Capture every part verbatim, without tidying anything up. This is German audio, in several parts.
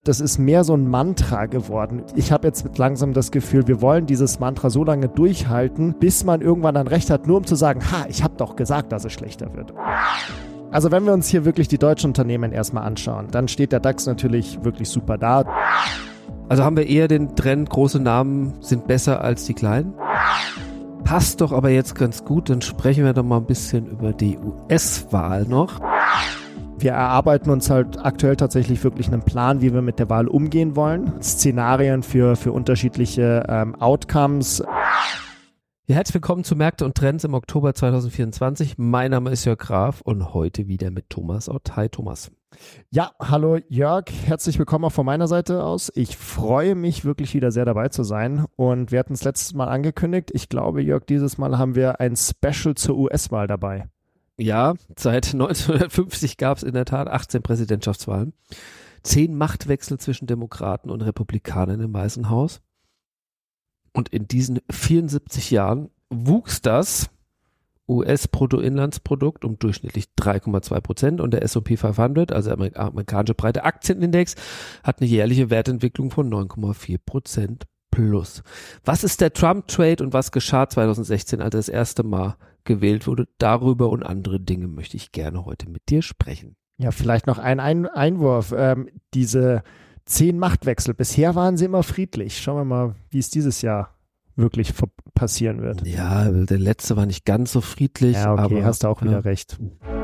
Das ist mehr so ein Mantra geworden. Ich habe jetzt langsam das Gefühl, wir wollen dieses Mantra so lange durchhalten, bis man irgendwann dann recht hat, nur um zu sagen, ha, ich habe doch gesagt, dass es schlechter wird. Also wenn wir uns hier wirklich die deutschen Unternehmen erstmal anschauen, dann steht der DAX natürlich wirklich super da. Also haben wir eher den Trend, große Namen sind besser als die kleinen? Passt doch aber jetzt ganz gut, dann sprechen wir doch mal ein bisschen über die U S-Wahl noch. Wir erarbeiten uns halt aktuell tatsächlich wirklich einen Plan, wie wir mit der Wahl umgehen wollen. Szenarien für, für unterschiedliche ähm, Outcomes. Ja, herzlich willkommen zu Märkte und Trends im Oktober zwanzig vierundzwanzig. Mein Name ist Jörg Graf und heute wieder mit Thomas Ott. Hi Thomas. Ja, hallo Jörg, herzlich willkommen auch von meiner Seite aus. Ich freue mich wirklich wieder sehr dabei zu sein und wir hatten es letztes Mal angekündigt. Ich glaube, Jörg, dieses Mal haben wir ein Special zur U S-Wahl dabei. Ja, seit neunzehnhundertfünfzig gab es in der Tat achtzehn Präsidentschaftswahlen, zehn Machtwechsel zwischen Demokraten und Republikanern im Weißen Haus. Und in diesen vierundsiebzig Jahren wuchs das U S-Bruttoinlandsprodukt um durchschnittlich drei Komma zwei Prozent und der S und P fünfhundert, also der amerikanische breite Aktienindex, hat eine jährliche Wertentwicklung von neun Komma vier Prozent plus. Was ist der Trump-Trade und was geschah zwanzig sechzehn, als er das erste Mal gewählt wurde? Darüber und andere Dinge möchte ich gerne heute mit dir sprechen. Ja, vielleicht noch ein, ein Einwurf. Ähm, diese zehn Machtwechsel, bisher waren sie immer friedlich. Schauen wir mal, wie es dieses Jahr wirklich passieren wird. Ja, der letzte war nicht ganz so friedlich. Ja, okay, aber hast du auch wieder ja. recht.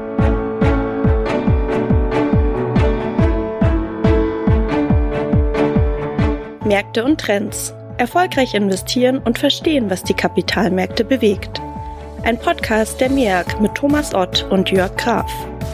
Märkte und Trends. Erfolgreich investieren und verstehen, was die Kapitalmärkte bewegt. Ein Podcast der M E A G mit Thomas Ott und Jörg Graf.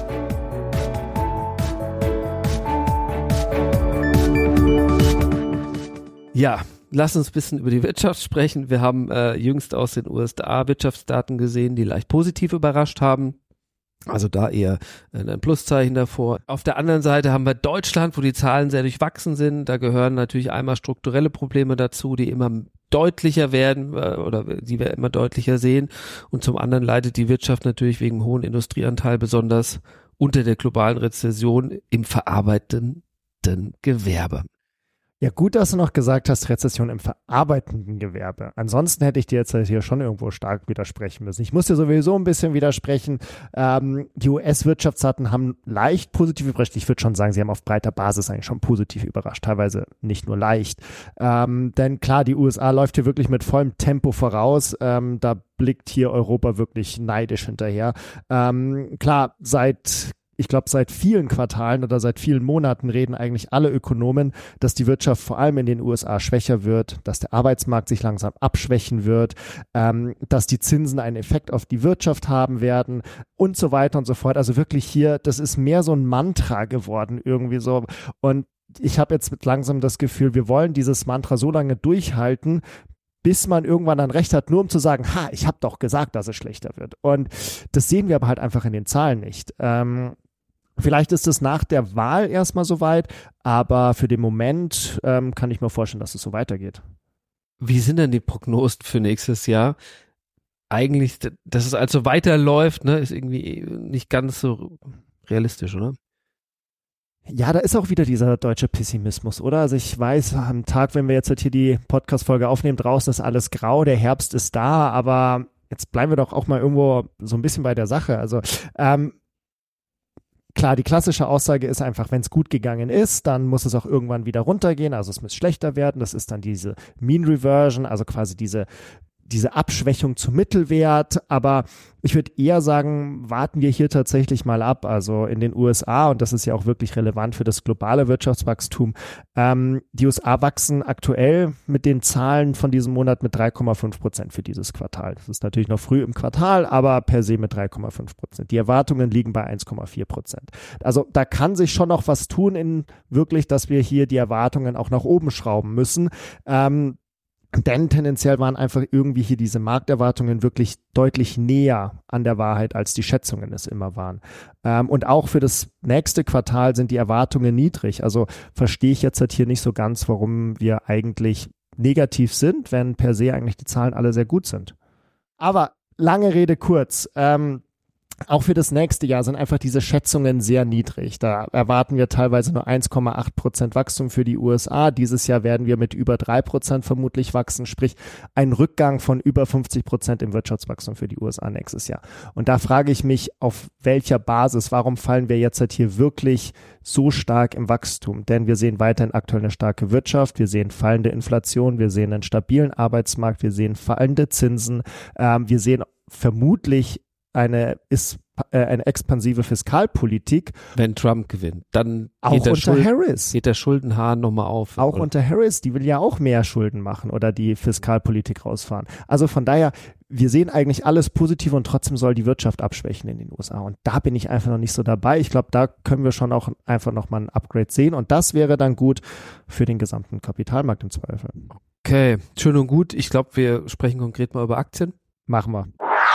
Ja, lass uns ein bisschen über die Wirtschaft sprechen. Wir haben äh, jüngst aus den U S A Wirtschaftsdaten gesehen, die leicht positiv überrascht haben. Also da eher ein Pluszeichen davor. Auf der anderen Seite haben wir Deutschland, wo die Zahlen sehr durchwachsen sind. Da gehören natürlich einmal strukturelle Probleme dazu, die immer deutlicher werden oder die wir immer deutlicher sehen. Und zum anderen leidet die Wirtschaft natürlich wegen dem hohen Industrieanteil besonders unter der globalen Rezession im verarbeitenden Gewerbe. Ja, gut, dass du noch gesagt hast, Rezession im verarbeitenden Gewerbe. Ansonsten hätte ich dir jetzt hier schon irgendwo stark widersprechen müssen. Ich muss dir sowieso ein bisschen widersprechen. Ähm, die U S-Wirtschaftsdaten haben leicht positiv überrascht. Ich würde schon sagen, sie haben auf breiter Basis eigentlich schon positiv überrascht. Teilweise nicht nur leicht. Ähm, denn klar, die U S A läuft hier wirklich mit vollem Tempo voraus. Ähm, da blickt hier Europa wirklich neidisch hinterher. Ähm, klar, seit Ich glaube, seit vielen Quartalen oder seit vielen Monaten reden eigentlich alle Ökonomen, dass die Wirtschaft vor allem in den U S A schwächer wird, dass der Arbeitsmarkt sich langsam abschwächen wird, ähm, dass die Zinsen einen Effekt auf die Wirtschaft haben werden und so weiter und so fort. Also wirklich hier, das ist mehr so ein Mantra geworden irgendwie so. Und ich habe jetzt langsam das Gefühl, wir wollen dieses Mantra so lange durchhalten, bis man irgendwann dann recht hat, nur um zu sagen, ha, ich habe doch gesagt, dass es schlechter wird. Und das sehen wir aber halt einfach in den Zahlen nicht. Ähm, Vielleicht ist es nach der Wahl erstmal soweit, aber für den Moment ähm, kann ich mir vorstellen, dass es so weitergeht. Wie sind denn die Prognosen für nächstes Jahr? Eigentlich, dass es also weiterläuft, ne, ist irgendwie nicht ganz so realistisch, oder? Ja, da ist auch wieder dieser deutsche Pessimismus, oder? Also ich weiß, am Tag, wenn wir jetzt halt hier die Podcast-Folge aufnehmen, draußen ist alles grau, der Herbst ist da, aber jetzt bleiben wir doch auch mal irgendwo so ein bisschen bei der Sache. Also ähm, klar, die klassische Aussage ist einfach, wenn es gut gegangen ist, dann muss es auch irgendwann wieder runtergehen, also es muss schlechter werden. Das ist dann diese Mean Reversion, also quasi diese, diese Abschwächung zum Mittelwert. Aber ich würde eher sagen, warten wir hier tatsächlich mal ab. Also in den U S A, und das ist ja auch wirklich relevant für das globale Wirtschaftswachstum, ähm, die U S A wachsen aktuell mit den Zahlen von diesem Monat mit drei Komma fünf Prozent für dieses Quartal. Das ist natürlich noch früh im Quartal, aber per se mit drei Komma fünf Prozent. Die Erwartungen liegen bei eins Komma vier Prozent. Also da kann sich schon noch was tun in wirklich, dass wir hier die Erwartungen auch nach oben schrauben müssen. Ähm, Denn tendenziell waren einfach irgendwie hier diese Markterwartungen wirklich deutlich näher an der Wahrheit, als die Schätzungen es immer waren. Ähm, und auch für das nächste Quartal sind die Erwartungen niedrig. Also verstehe ich jetzt halt hier nicht so ganz, warum wir eigentlich negativ sind, wenn per se eigentlich die Zahlen alle sehr gut sind. Aber lange Rede kurz. Ähm, Auch für das nächste Jahr sind einfach diese Schätzungen sehr niedrig. Da erwarten wir teilweise nur eins Komma acht Prozent Wachstum für die U S A. Dieses Jahr werden wir mit über drei Prozent vermutlich wachsen, sprich ein Rückgang von über fünfzig Prozent im Wirtschaftswachstum für die U S A nächstes Jahr. Und da frage ich mich, auf welcher Basis, warum fallen wir jetzt halt hier wirklich so stark im Wachstum? Denn wir sehen weiterhin aktuell eine starke Wirtschaft, wir sehen fallende Inflation, wir sehen einen stabilen Arbeitsmarkt, wir sehen fallende Zinsen, ähm, wir sehen vermutlich eine ist äh, eine expansive Fiskalpolitik. Wenn Trump gewinnt, dann auch geht der, unter Schuld, Harris. geht der Schuldenhahn nochmal auf. Auch oder? unter Harris, die will ja auch mehr Schulden machen oder die Fiskalpolitik rausfahren. Also von daher, wir sehen eigentlich alles Positive und trotzdem soll die Wirtschaft abschwächen in den U S A. Und da bin ich einfach noch nicht so dabei. Ich glaube, da können wir schon auch einfach nochmal ein Upgrade sehen. Und das wäre dann gut für den gesamten Kapitalmarkt im Zweifel. Okay, schön und gut. Ich glaube, wir sprechen konkret mal über Aktien. Machen wir.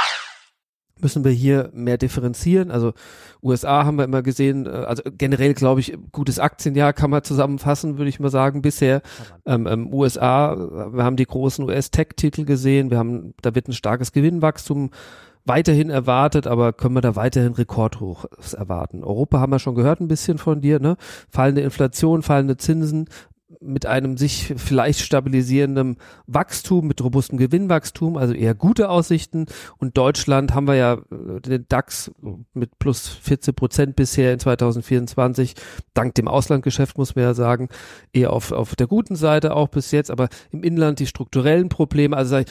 Müssen wir hier mehr differenzieren. Also U S A haben wir immer gesehen, also generell glaube ich, gutes Aktienjahr kann man zusammenfassen, würde ich mal sagen, bisher. Ähm, ähm, U S A, wir haben die großen U S-Tech-Titel gesehen, wir haben, da wird ein starkes Gewinnwachstum weiterhin erwartet, aber können wir da weiterhin Rekordhoch erwarten. Europa haben wir schon gehört ein bisschen von dir, ne? Fallende Inflation, fallende Zinsen, mit einem sich vielleicht stabilisierenden Wachstum, mit robustem Gewinnwachstum, also eher gute Aussichten. Und Deutschland haben wir ja den DAX mit plus vierzehn Prozent bisher in zwanzig vierundzwanzig, dank dem Auslandgeschäft muss man ja sagen, eher auf, auf der guten Seite auch bis jetzt, aber im Inland die strukturellen Probleme, also sag ich,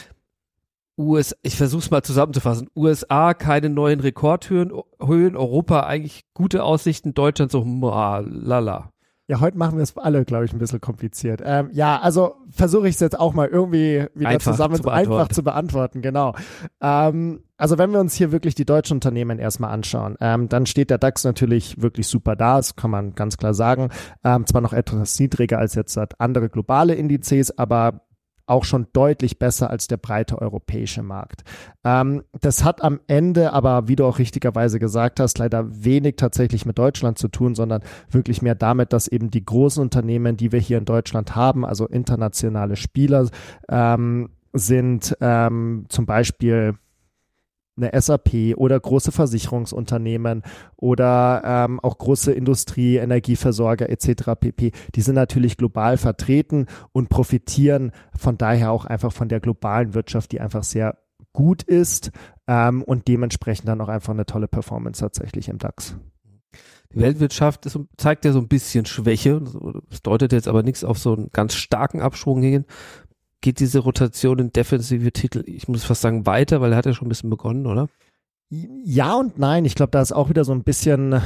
U S, ich versuche es mal zusammenzufassen, U S A keine neuen Rekordhöhen, Höhen, Europa eigentlich gute Aussichten, Deutschland so, ma, lala. Ja, heute machen wir es alle, glaube ich, ein bisschen kompliziert. Ähm, ja, also versuche ich es jetzt auch mal irgendwie wieder einfach zusammen zu einfach zu beantworten, genau. Ähm, also wenn wir uns hier wirklich die deutschen Unternehmen erstmal anschauen, ähm, dann steht der DAX natürlich wirklich super da, das kann man ganz klar sagen. Ähm, zwar noch etwas niedriger als jetzt andere globale Indizes, aber auch schon deutlich besser als der breite europäische Markt. Ähm, das hat am Ende aber, wie du auch richtigerweise gesagt hast, leider wenig tatsächlich mit Deutschland zu tun, sondern wirklich mehr damit, dass eben die großen Unternehmen, die wir hier in Deutschland haben, also internationale Spieler, ähm, sind ähm, zum Beispiel eine S A P oder große Versicherungsunternehmen oder ähm, auch große Industrie, Energieversorger et cetera pp. Die sind natürlich global vertreten und profitieren von daher auch einfach von der globalen Wirtschaft, die einfach sehr gut ist ähm, und dementsprechend dann auch einfach eine tolle Performance tatsächlich im DAX. Die Weltwirtschaft ist, zeigt ja so ein bisschen Schwäche. Das deutet jetzt aber nichts auf so einen ganz starken Abschwung hin. Geht diese Rotation in defensive Titel, ich muss fast sagen, weiter, weil er hat ja schon ein bisschen begonnen, oder? Ja und nein. Ich glaube, da ist auch wieder so ein bisschen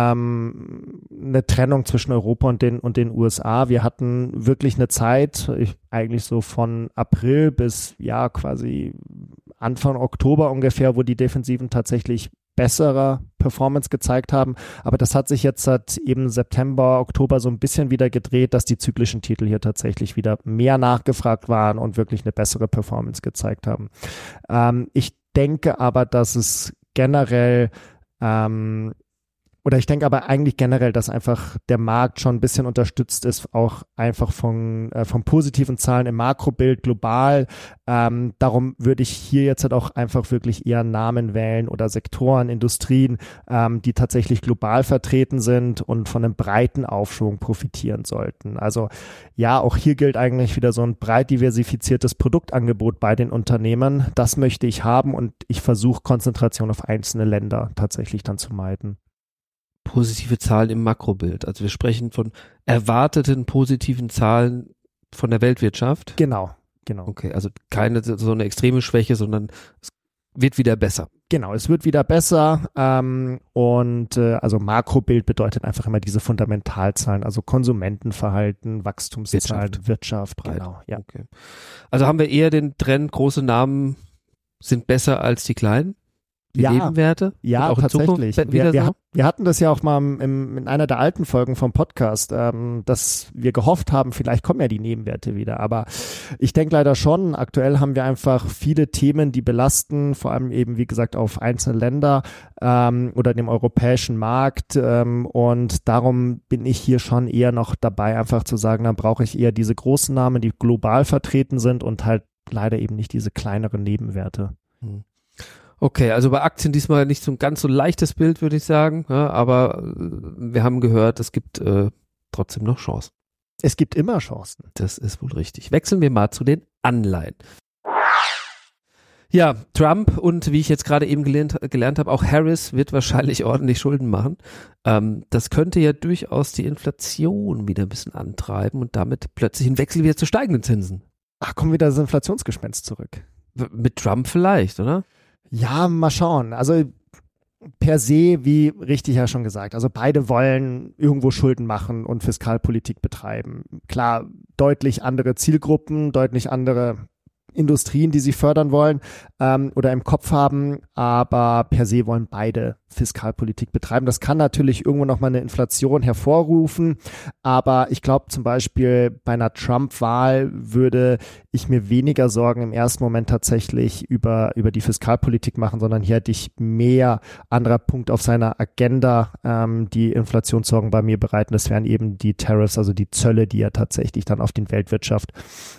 ähm, eine Trennung zwischen Europa und den, und den U S A. Wir hatten wirklich eine Zeit, ich, eigentlich so von April bis ja quasi Anfang Oktober ungefähr, wo die Defensiven tatsächlich bessere Performance gezeigt haben, aber das hat sich jetzt seit eben September, Oktober so ein bisschen wieder gedreht, dass die zyklischen Titel hier tatsächlich wieder mehr nachgefragt waren und wirklich eine bessere Performance gezeigt haben. Ähm, ich denke aber, dass es generell ähm, Oder ich denke aber eigentlich generell, dass einfach der Markt schon ein bisschen unterstützt ist, auch einfach von, äh, von positiven Zahlen im Makrobild global. Ähm, darum würde ich hier jetzt halt auch einfach wirklich eher Namen wählen oder Sektoren, Industrien, ähm, die tatsächlich global vertreten sind und von einem breiten Aufschwung profitieren sollten. Also ja, auch hier gilt eigentlich wieder so ein breit diversifiziertes Produktangebot bei den Unternehmen. Das möchte ich haben und ich versuche Konzentration auf einzelne Länder tatsächlich dann zu meiden. Positive Zahlen im Makrobild. Also wir sprechen von erwarteten positiven Zahlen von der Weltwirtschaft. Genau, genau. Okay, also keine so eine extreme Schwäche, sondern es wird wieder besser. Genau, es wird wieder besser ähm, und äh, also Makrobild bedeutet einfach immer diese Fundamentalzahlen, also Konsumentenverhalten, Wachstumszahlen, Wirtschaft, Wirtschaft breit. Genau. Ja. Okay. Also haben wir eher den Trend, große Namen sind besser als die kleinen? Die ja, Nebenwerte? Ja, auch tatsächlich. In wir, wir, so? wir hatten das ja auch mal im, in einer der alten Folgen vom Podcast, ähm, dass wir gehofft haben, vielleicht kommen ja die Nebenwerte wieder. Aber ich denke leider schon, aktuell haben wir einfach viele Themen, die belasten, vor allem eben, wie gesagt, auf einzelne Länder ähm, oder dem europäischen Markt. Ähm, und darum bin ich hier schon eher noch dabei, einfach zu sagen, dann brauche ich eher diese großen Namen, die global vertreten sind und halt leider eben nicht diese kleineren Nebenwerte. Hm. Okay, also bei Aktien diesmal nicht so ein ganz so leichtes Bild, würde ich sagen, ja, aber wir haben gehört, es gibt äh, trotzdem noch Chancen. Es gibt immer Chancen. Das ist wohl richtig. Wechseln wir mal zu den Anleihen. Ja, Trump und wie ich jetzt gerade eben gelernt, gelernt habe, auch Harris wird wahrscheinlich ordentlich Schulden machen. Ähm, das könnte ja durchaus die Inflation wieder ein bisschen antreiben und damit plötzlich einen Wechsel wieder zu steigenden Zinsen. Ach, kommt wieder das Inflationsgespenst zurück. Mit Trump vielleicht, oder? Ja, mal schauen. Also per se, wie richtig ja schon gesagt, also beide wollen irgendwo Schulden machen und Fiskalpolitik betreiben. Klar, deutlich andere Zielgruppen, deutlich andere Industrien, die sie fördern wollen ähm, oder im Kopf haben, aber per se wollen beide Fiskalpolitik betreiben. Das kann natürlich irgendwo nochmal eine Inflation hervorrufen, aber ich glaube zum Beispiel bei einer Trump-Wahl würde ich mir weniger Sorgen im ersten Moment tatsächlich über, über die Fiskalpolitik machen, sondern hier hätte ich mehr anderer Punkt auf seiner Agenda, ähm, die Inflationssorgen bei mir bereiten. Das wären eben die Tariffs, also die Zölle, die er tatsächlich dann auf die Weltwirtschaft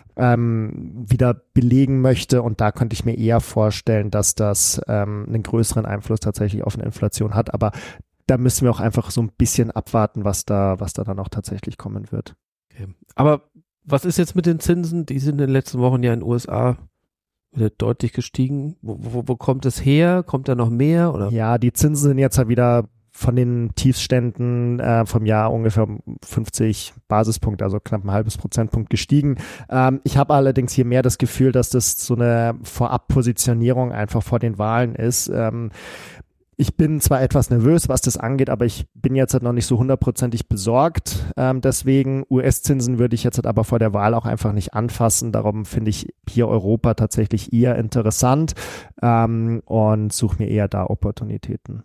ähm, wieder belegen möchte. Und da könnte ich mir eher vorstellen, dass das ähm, einen größeren Einfluss tatsächlich auf eine Inflation hat. Aber da müssen wir auch einfach so ein bisschen abwarten, was da, was da dann auch tatsächlich kommen wird. Okay. Aber was ist jetzt mit den Zinsen? Die sind in den letzten Wochen ja in den U S A wieder deutlich gestiegen. Wo, wo, wo kommt es her? Kommt da noch mehr? Oder? Ja, die Zinsen sind jetzt halt wieder von den Tiefständen äh, vom Jahr ungefähr fünfzig Basispunkte, also knapp ein halbes Prozentpunkt gestiegen. Ähm, ich habe allerdings hier mehr das Gefühl, dass das so eine Vorabpositionierung einfach vor den Wahlen ist. Ähm, Ich bin zwar etwas nervös, was das angeht, aber ich bin jetzt halt noch nicht so hundertprozentig besorgt. Ähm, deswegen U S-Zinsen würde ich jetzt halt aber vor der Wahl auch einfach nicht anfassen. Darum finde ich hier Europa tatsächlich eher interessant ähm, und suche mir eher da Opportunitäten.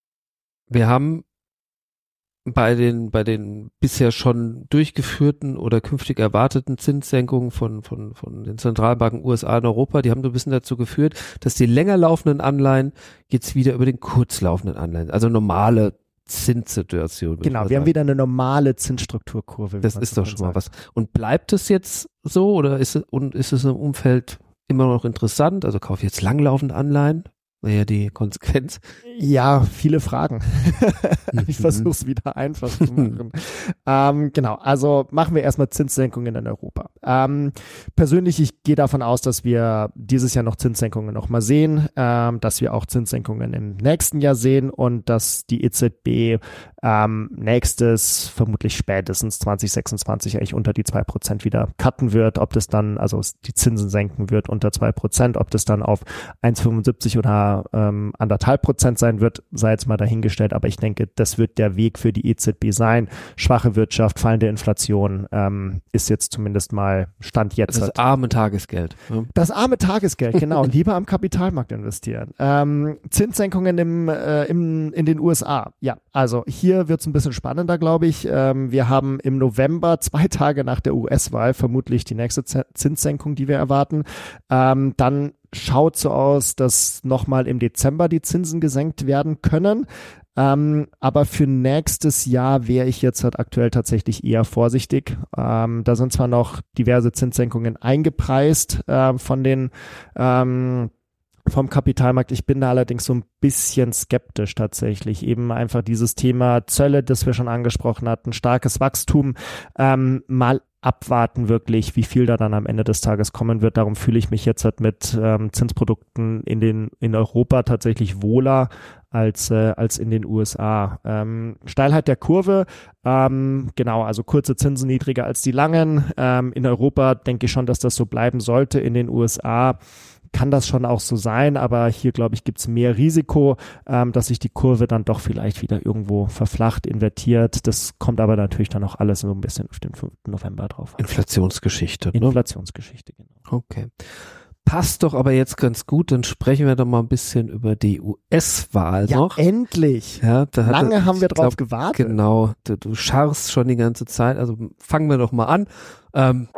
Wir haben bei den bei den bisher schon durchgeführten oder künftig erwarteten Zinssenkungen von von von den Zentralbanken U S A und Europa, die haben so ein bisschen dazu geführt, dass die länger laufenden Anleihen jetzt wieder über den kurzlaufenden Anleihen, also normale Zinssituation. Genau, wir sagen. haben wieder eine normale Zinsstrukturkurve. Das ist doch schon mal was. Und bleibt es jetzt so oder ist es und ist es im Umfeld immer noch interessant? Also kaufe ich jetzt langlaufende Anleihen? Wäre ja die Konsequenz. Ja, viele Fragen. Ich versuche es wieder einfach zu machen. ähm, genau, also machen wir erstmal Zinssenkungen in Europa. Ähm, persönlich, ich gehe davon aus, dass wir dieses Jahr noch Zinssenkungen noch mal sehen, ähm, dass wir auch Zinssenkungen im nächsten Jahr sehen und dass die E Z B ähm, nächstes, vermutlich spätestens zwanzig sechsundzwanzig eigentlich unter die zwei Prozent wieder cutten wird. Ob das dann, also die Zinsen senken wird unter zwei Prozent, ob das dann auf eins Komma fünfundsiebzig oder ähm, anderthalb Prozent sein wird, sei jetzt mal dahingestellt, aber ich denke, das wird der Weg für die E Z B sein. Schwache Wirtschaft, fallende Inflation ähm, ist jetzt zumindest mal Stand jetzt. Das arme Tagesgeld. Ja. Das arme Tagesgeld, genau. Lieber am Kapitalmarkt investieren. Ähm, Zinssenkungen im, äh, im, in den U S A. Ja, also hier wird es ein bisschen spannender, glaube ich. Ähm, wir haben im November, zwei Tage nach der U S-Wahl, vermutlich die nächste Z- Zinssenkung, die wir erwarten. Ähm, dann schaut so aus, dass nochmal im Dezember die Zinsen gesenkt werden können. Ähm, aber für nächstes Jahr wäre ich jetzt halt aktuell tatsächlich eher vorsichtig. Ähm, da sind zwar noch diverse Zinssenkungen eingepreist äh, von den ähm, vom Kapitalmarkt. Ich bin da allerdings so ein bisschen skeptisch tatsächlich. Eben einfach dieses Thema Zölle, das wir schon angesprochen hatten, starkes Wachstum, ähm, mal abwarten wirklich, wie viel da dann am Ende des Tages kommen wird. Darum fühle ich mich jetzt halt mit ähm, Zinsprodukten in den in Europa tatsächlich wohler als äh, als in den U S A. Ähm, Steilheit der Kurve, ähm, genau, also kurze Zinsen niedriger als die langen. Ähm, in Europa denke ich schon, dass das so bleiben sollte. In den U S A kann das schon auch so sein, aber hier, glaube ich, gibt es mehr Risiko, ähm, dass sich die Kurve dann doch vielleicht wieder irgendwo verflacht, invertiert. Das kommt aber natürlich dann auch alles so ein bisschen auf den fünften November drauf. Inflationsgeschichte. Ne? Inflationsgeschichte, genau. Okay. Passt doch aber jetzt ganz gut, dann sprechen wir doch mal ein bisschen über die U S-Wahl ja, noch. Endlich! Ja, da hat Lange er, haben wir drauf glaub, gewartet. Genau, du, du scharrst schon die ganze Zeit, also fangen wir doch mal an. Ähm,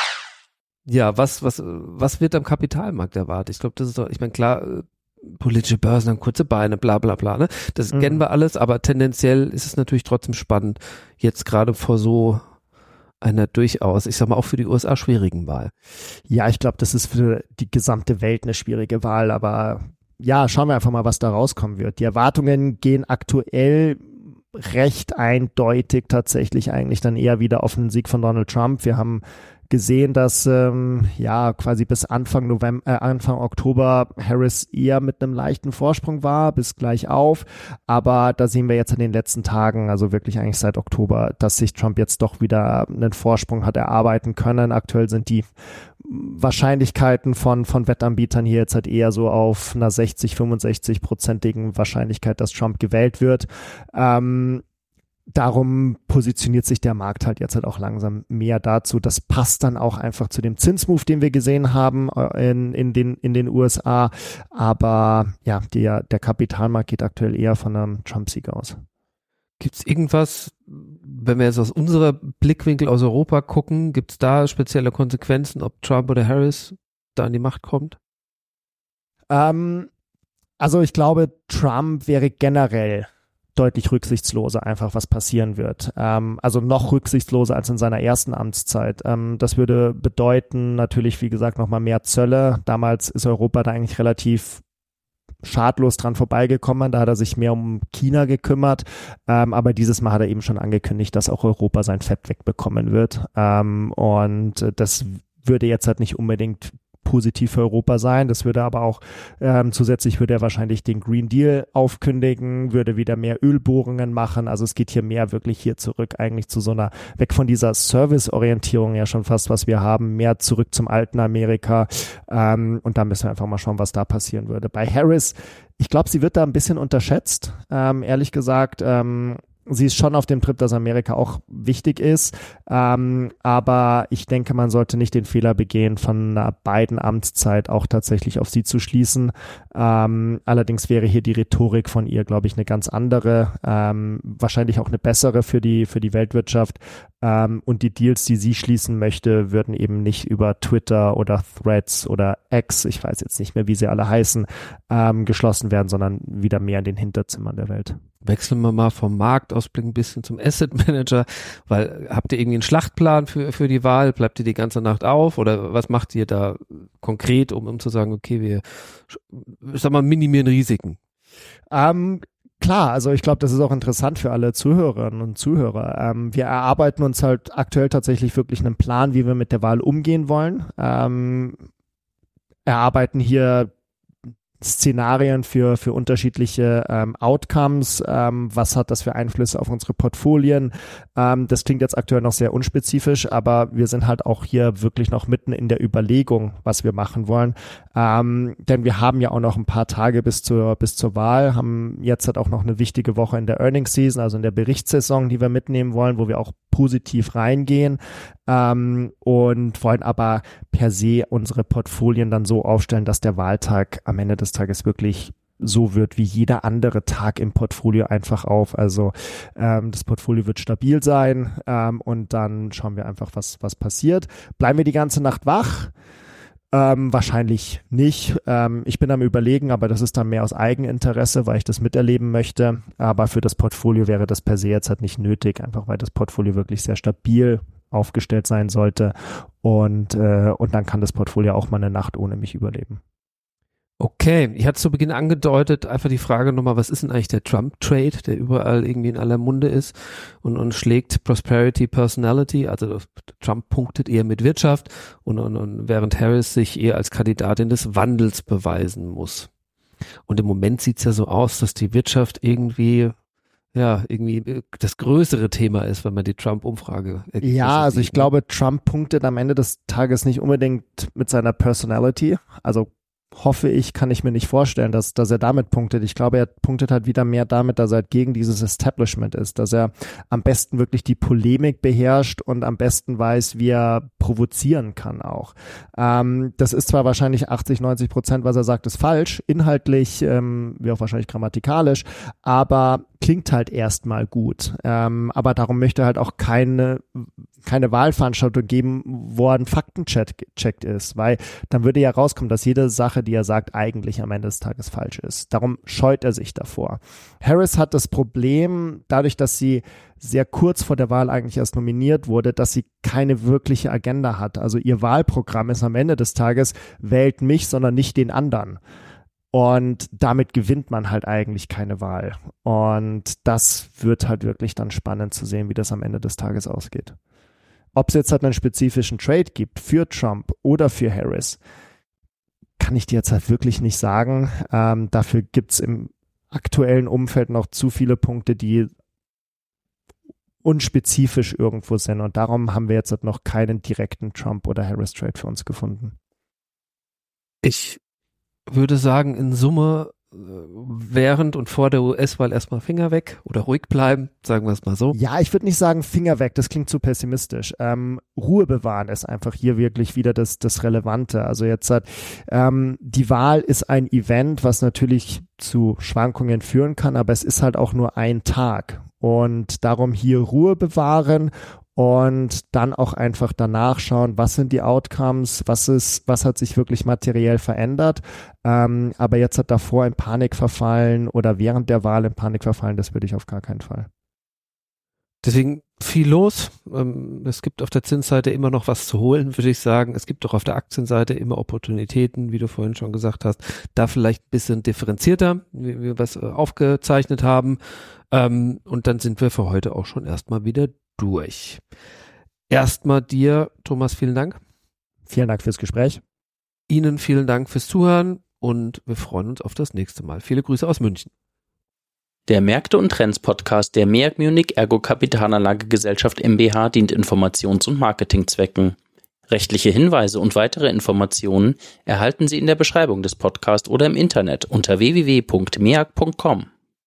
Ja, was, was, was wird am Kapitalmarkt erwartet? Ich glaube, das ist doch, ich meine, klar, politische Börsen haben kurze Beine, bla, bla, bla, ne? Das mhm. kennen wir alles, aber tendenziell ist es natürlich trotzdem spannend, jetzt gerade vor so einer durchaus, ich sag mal, auch für die U S A schwierigen Wahl. Ja, ich glaube, das ist für die gesamte Welt eine schwierige Wahl, aber ja, schauen wir einfach mal, was da rauskommen wird. Die Erwartungen gehen aktuell recht eindeutig tatsächlich eigentlich dann eher wieder auf einen Sieg von Donald Trump. Wir haben gesehen, dass ähm, ja quasi bis Anfang November, äh, Anfang Oktober Harris eher mit einem leichten Vorsprung war, bis gleich auf. Aber da sehen wir jetzt in den letzten Tagen, also wirklich eigentlich seit Oktober, dass sich Trump jetzt doch wieder einen Vorsprung hat erarbeiten können. Aktuell sind die Wahrscheinlichkeiten von von Wettanbietern hier jetzt halt eher so auf einer sechzig, fünfundsechzig-prozentigen Wahrscheinlichkeit, dass Trump gewählt wird. Ähm, Darum positioniert sich der Markt halt jetzt halt auch langsam mehr dazu. Das passt dann auch einfach zu dem Zinsmove, den wir gesehen haben in, in, den, in den U S A. Aber ja, der, der Kapitalmarkt geht aktuell eher von einem Trump-Sieg aus. Gibt es irgendwas, wenn wir jetzt aus unserer Blickwinkel aus Europa gucken, gibt es da spezielle Konsequenzen, ob Trump oder Harris da an die Macht kommt? Ähm, also ich glaube, Trump wäre generell deutlich rücksichtsloser einfach, was passieren wird. Ähm, also noch rücksichtsloser als in seiner ersten Amtszeit. Ähm, das würde bedeuten natürlich, wie gesagt, nochmal mehr Zölle. Damals ist Europa da eigentlich relativ schadlos dran vorbeigekommen. Da hat er sich mehr um China gekümmert. Ähm, aber dieses Mal hat er eben schon angekündigt, dass auch Europa sein Fett wegbekommen wird. Ähm, und das würde jetzt halt nicht unbedingt positiv für Europa sein. Das würde aber auch ähm, zusätzlich würde er wahrscheinlich den Green Deal aufkündigen, würde wieder mehr Ölbohrungen machen. Also es geht hier mehr wirklich hier zurück eigentlich zu so einer, weg von dieser Service-Orientierung ja schon fast, was wir haben, mehr zurück zum alten Amerika. Ähm, und da müssen wir einfach mal schauen, was da passieren würde. Bei Harris, ich glaube, sie wird da ein bisschen unterschätzt, ähm, ehrlich gesagt. Ähm, Sie ist schon auf dem Trip, dass Amerika auch wichtig ist, ähm, aber ich denke, man sollte nicht den Fehler begehen, von einer beiden Amtszeit auch tatsächlich auf sie zu schließen. Ähm, allerdings wäre hier die Rhetorik von ihr, glaube ich, eine ganz andere, ähm, wahrscheinlich auch eine bessere für die für die Weltwirtschaft. Ähm, und die Deals, die sie schließen möchte, würden eben nicht über Twitter oder Threads oder X, ich weiß jetzt nicht mehr, wie sie alle heißen, ähm, geschlossen werden, sondern wieder mehr in den Hinterzimmern der Welt. Wechseln wir mal vom Marktausblick ein bisschen zum Asset Manager, weil habt ihr irgendwie einen Schlachtplan für für die Wahl? Bleibt ihr die ganze Nacht auf oder was macht ihr da konkret, um, um zu sagen, okay, wir, ich sag mal, minimieren Risiken? Ähm, Klar, also ich glaube, das ist auch interessant für alle Zuhörerinnen und Zuhörer. Ähm, wir erarbeiten uns halt aktuell tatsächlich wirklich einen Plan, wie wir mit der Wahl umgehen wollen. Ähm, erarbeiten hier Szenarien für für unterschiedliche ähm, Outcomes. Ähm, was hat das für Einflüsse auf unsere Portfolien? Ähm, das klingt jetzt aktuell noch sehr unspezifisch, aber wir sind halt auch hier wirklich noch mitten in der Überlegung, was wir machen wollen. Ähm, denn wir haben ja auch noch ein paar Tage bis zur bis zur Wahl, haben jetzt halt auch noch eine wichtige Woche in der Earnings Season, also in der Berichtssaison, die wir mitnehmen wollen, wo wir auch positiv reingehen. Ähm, und wollen aber per se unsere Portfolien dann so aufstellen, dass der Wahltag am Ende des Tages wirklich so wird wie jeder andere Tag im Portfolio einfach auf. Also ähm, das Portfolio wird stabil sein ähm, und dann schauen wir einfach, was was passiert. Bleiben wir die ganze Nacht wach? Ähm, wahrscheinlich nicht. Ähm, ich bin am Überlegen, aber das ist dann mehr aus Eigeninteresse, weil ich das miterleben möchte. Aber für das Portfolio wäre das per se jetzt halt nicht nötig, einfach weil das Portfolio wirklich sehr stabil aufgestellt sein sollte und, äh, und dann kann das Portfolio auch mal eine Nacht ohne mich überleben. Okay, ich hatte zu Beginn angedeutet, einfach die Frage nochmal, was ist denn eigentlich der Trump-Trade, der überall irgendwie in aller Munde ist und, und schlägt Prosperity, Personality, also Trump punktet eher mit Wirtschaft und, und, und während Harris sich eher als Kandidatin des Wandels beweisen muss. Und im Moment sieht's ja so aus, dass die Wirtschaft irgendwie ja, irgendwie das größere Thema ist, wenn man die Trump-Umfrage Ja, also ich sieht, glaube, Trump punktet am Ende des Tages nicht unbedingt mit seiner Personality, also hoffe ich, kann ich mir nicht vorstellen, dass, dass er damit punktet. Ich glaube, er punktet halt wieder mehr damit, dass er halt gegen dieses Establishment ist, dass er am besten wirklich die Polemik beherrscht und am besten weiß, wie er provozieren kann auch. Ähm, das ist zwar wahrscheinlich achtzig, neunzig Prozent, was er sagt, ist falsch, inhaltlich, ähm, wie auch wahrscheinlich grammatikalisch, aber klingt halt erstmal gut. Ähm, aber darum möchte er halt auch keine keine Wahlveranstaltung geben, wo er ein Faktencheck ist, weil dann würde ja rauskommen, dass jede Sache, die er sagt, eigentlich am Ende des Tages falsch ist. Darum scheut er sich davor. Harris hat das Problem, dadurch, dass sie sehr kurz vor der Wahl eigentlich erst nominiert wurde, dass sie keine wirkliche Agenda hat. Also ihr Wahlprogramm ist am Ende des Tages, wählt mich, sondern nicht den anderen. Und damit gewinnt man halt eigentlich keine Wahl. Und das wird halt wirklich dann spannend zu sehen, wie das am Ende des Tages ausgeht. Ob es jetzt halt einen spezifischen Trade gibt für Trump oder für Harris, kann ich dir jetzt halt wirklich nicht sagen. Ähm, dafür gibt es im aktuellen Umfeld noch zu viele Punkte, die unspezifisch irgendwo sind. Und darum haben wir jetzt halt noch keinen direkten Trump- oder Harris-Trade für uns gefunden. Ich würde sagen, in Summe während und vor der U S-Wahl erstmal Finger weg oder ruhig bleiben, sagen wir es mal so. Ja, ich würde nicht sagen Finger weg, das klingt zu pessimistisch. Ähm, Ruhe bewahren ist einfach hier wirklich wieder das, das Relevante. Also jetzt hat ähm, die Wahl ist ein Event, was natürlich zu Schwankungen führen kann, aber es ist halt auch nur ein Tag. Und darum hier Ruhe bewahren und dann auch einfach danach schauen, was sind die Outcomes, was ist, was hat sich wirklich materiell verändert. Ähm, aber jetzt hat davor in Panik verfallen oder während der Wahl in Panik verfallen, das würde ich auf gar keinen Fall. Deswegen viel los. Es gibt auf der Zinsseite immer noch was zu holen, würde ich sagen. Es gibt auch auf der Aktienseite immer Opportunitäten, wie du vorhin schon gesagt hast. Da vielleicht ein bisschen differenzierter, wie wir was aufgezeichnet haben. Und dann sind wir für heute auch schon erstmal wieder durch. Erstmal dir, Thomas, vielen Dank. Vielen Dank fürs Gespräch. Ihnen vielen Dank fürs Zuhören und wir freuen uns auf das nächste Mal. Viele Grüße aus München. Der Märkte und Trends Podcast der MEAG Munich Ergo Kapitalanlagegesellschaft GmbH dient Informations- und Marketingzwecken. Rechtliche Hinweise und weitere Informationen erhalten Sie in der Beschreibung des Podcasts oder im Internet unter w w w punkt meag punkt com.